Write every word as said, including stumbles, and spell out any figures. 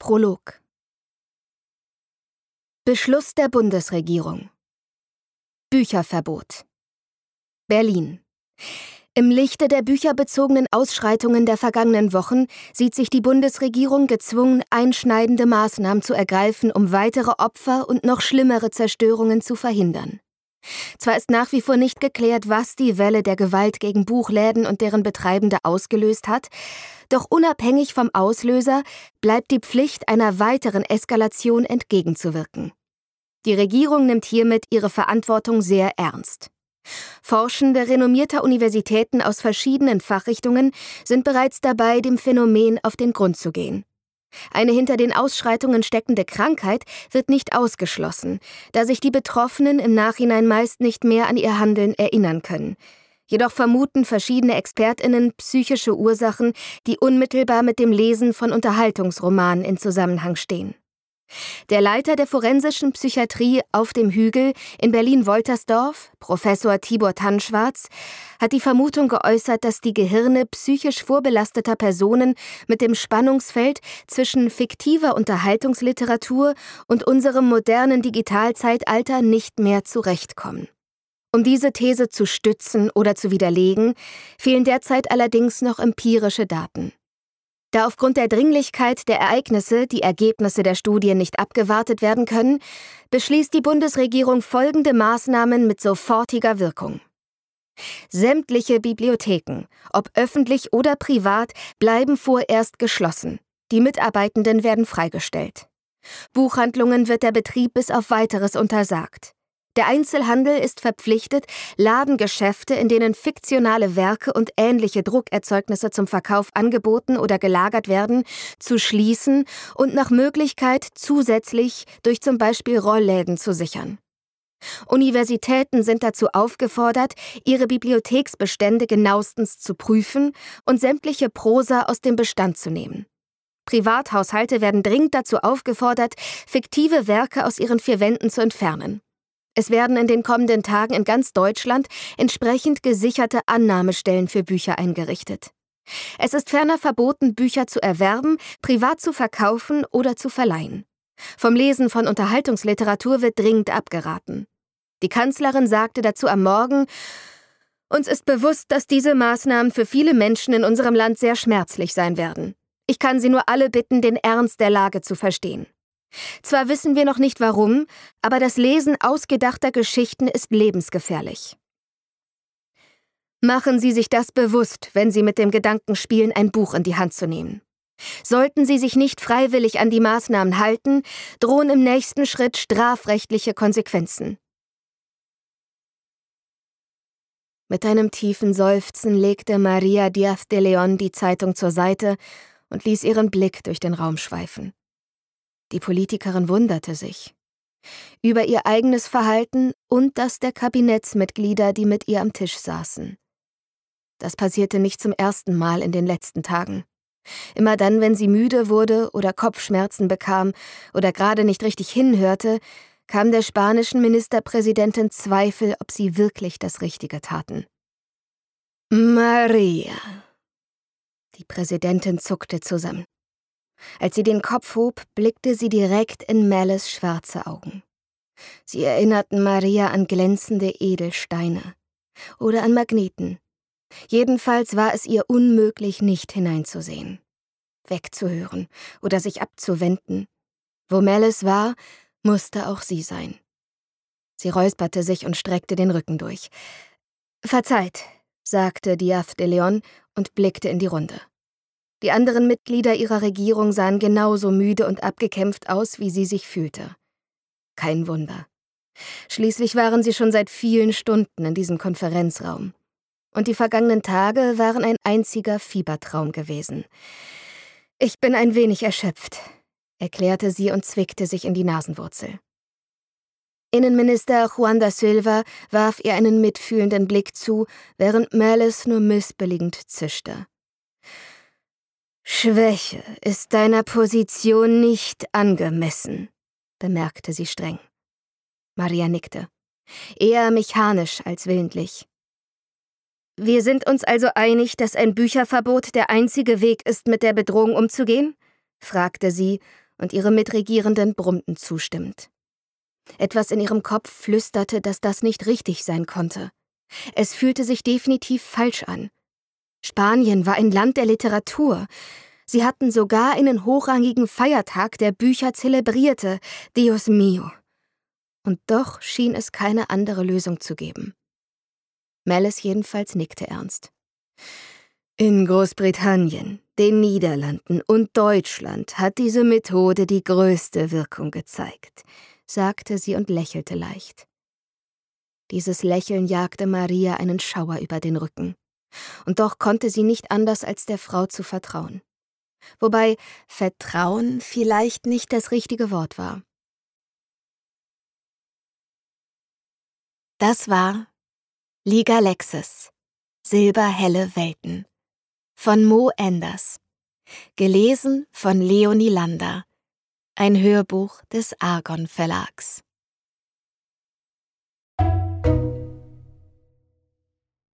Prolog. Beschluss der Bundesregierung. Bücherverbot. Berlin. Im Lichte der bücherbezogenen Ausschreitungen der vergangenen Wochen sieht sich die Bundesregierung gezwungen, einschneidende Maßnahmen zu ergreifen, um weitere Opfer und noch schlimmere Zerstörungen zu verhindern. Zwar ist nach wie vor nicht geklärt, was die Welle der Gewalt gegen Buchläden und deren Betreibende ausgelöst hat, doch unabhängig vom Auslöser bleibt die Pflicht, einer weiteren Eskalation entgegenzuwirken. Die Regierung nimmt hiermit ihre Verantwortung sehr ernst. Forschende renommierter Universitäten aus verschiedenen Fachrichtungen sind bereits dabei, dem Phänomen auf den Grund zu gehen. Eine hinter den Ausschreitungen steckende Krankheit wird nicht ausgeschlossen, da sich die Betroffenen im Nachhinein meist nicht mehr an ihr Handeln erinnern können. Jedoch vermuten verschiedene ExpertInnen psychische Ursachen, die unmittelbar mit dem Lesen von Unterhaltungsromanen in Zusammenhang stehen. Der Leiter der forensischen Psychiatrie auf dem Hügel in Berlin-Woltersdorf, Professor Tibor Tannschwarz, hat die Vermutung geäußert, dass die Gehirne psychisch vorbelasteter Personen mit dem Spannungsfeld zwischen fiktiver Unterhaltungsliteratur und unserem modernen Digitalzeitalter nicht mehr zurechtkommen. Um diese These zu stützen oder zu widerlegen, fehlen derzeit allerdings noch empirische Daten. Da aufgrund der Dringlichkeit der Ereignisse die Ergebnisse der Studie nicht abgewartet werden können, beschließt die Bundesregierung folgende Maßnahmen mit sofortiger Wirkung. Sämtliche Bibliotheken, ob öffentlich oder privat, bleiben vorerst geschlossen. Die Mitarbeitenden werden freigestellt. Buchhandlungen wird der Betrieb bis auf Weiteres untersagt. Der Einzelhandel ist verpflichtet, Ladengeschäfte, in denen fiktionale Werke und ähnliche Druckerzeugnisse zum Verkauf angeboten oder gelagert werden, zu schließen und nach Möglichkeit zusätzlich durch zum Beispiel Rollläden zu sichern. Universitäten sind dazu aufgefordert, ihre Bibliotheksbestände genauestens zu prüfen und sämtliche Prosa aus dem Bestand zu nehmen. Privathaushalte werden dringend dazu aufgefordert, fiktive Werke aus ihren vier Wänden zu entfernen. Es werden in den kommenden Tagen in ganz Deutschland entsprechend gesicherte Annahmestellen für Bücher eingerichtet. Es ist ferner verboten, Bücher zu erwerben, privat zu verkaufen oder zu verleihen. Vom Lesen von Unterhaltungsliteratur wird dringend abgeraten. Die Kanzlerin sagte dazu am Morgen: Uns ist bewusst, dass diese Maßnahmen für viele Menschen in unserem Land sehr schmerzlich sein werden. Ich kann Sie nur alle bitten, den Ernst der Lage zu verstehen. Zwar wissen wir noch nicht warum, aber das Lesen ausgedachter Geschichten ist lebensgefährlich. Machen Sie sich das bewusst, wenn Sie mit dem Gedanken spielen, ein Buch in die Hand zu nehmen. Sollten Sie sich nicht freiwillig an die Maßnahmen halten, drohen im nächsten Schritt strafrechtliche Konsequenzen. Mit einem tiefen Seufzen legte María Díaz de León die Zeitung zur Seite und ließ ihren Blick durch den Raum schweifen. Die Politikerin wunderte sich über ihr eigenes Verhalten und das der Kabinettsmitglieder, die mit ihr am Tisch saßen. Das passierte nicht zum ersten Mal in den letzten Tagen. Immer dann, wenn sie müde wurde oder Kopfschmerzen bekam oder gerade nicht richtig hinhörte, kam der spanischen Ministerpräsidentin Zweifel, ob sie wirklich das Richtige taten. Maria. Die Präsidentin zuckte zusammen. Als sie den Kopf hob, blickte sie direkt in Melles schwarze Augen. Sie erinnerten Maria an glänzende Edelsteine oder an Magneten. Jedenfalls war es ihr unmöglich, nicht hineinzusehen, wegzuhören oder sich abzuwenden. Wo Melles war, musste auch sie sein. Sie räusperte sich und streckte den Rücken durch. »Verzeiht«, sagte Díaz de León und blickte in die Runde. Die anderen Mitglieder ihrer Regierung sahen genauso müde und abgekämpft aus, wie sie sich fühlte. Kein Wunder. Schließlich waren sie schon seit vielen Stunden in diesem Konferenzraum. Und die vergangenen Tage waren ein einziger Fiebertraum gewesen. »Ich bin ein wenig erschöpft«, erklärte sie und zwickte sich in die Nasenwurzel. Innenminister Juan da Silva warf ihr einen mitfühlenden Blick zu, während Melles nur missbilligend zischte. »Schwäche ist deiner Position nicht angemessen«, bemerkte sie streng. Maria nickte, eher mechanisch als willentlich. »Wir sind uns also einig, dass ein Bücherverbot der einzige Weg ist, mit der Bedrohung umzugehen?« fragte sie und ihre Mitregierenden brummten zustimmend. Etwas in ihrem Kopf flüsterte, dass das nicht richtig sein konnte. Es fühlte sich definitiv falsch an. Spanien war ein Land der Literatur. Sie hatten sogar einen hochrangigen Feiertag, der Bücher zelebrierte. Dios mío. Und doch schien es keine andere Lösung zu geben. Malice jedenfalls nickte ernst. In Großbritannien, den Niederlanden und Deutschland hat diese Methode die größte Wirkung gezeigt, sagte sie und lächelte leicht. Dieses Lächeln jagte Maria einen Schauer über den Rücken. Und doch konnte sie nicht anders, als der Frau zu vertrauen. Wobei Vertrauen vielleicht nicht das richtige Wort war. Das war Liga Lexis, Silberhelle Welten von Mo Enders, gelesen von Leonie Lander, ein Hörbuch des Argon Verlags.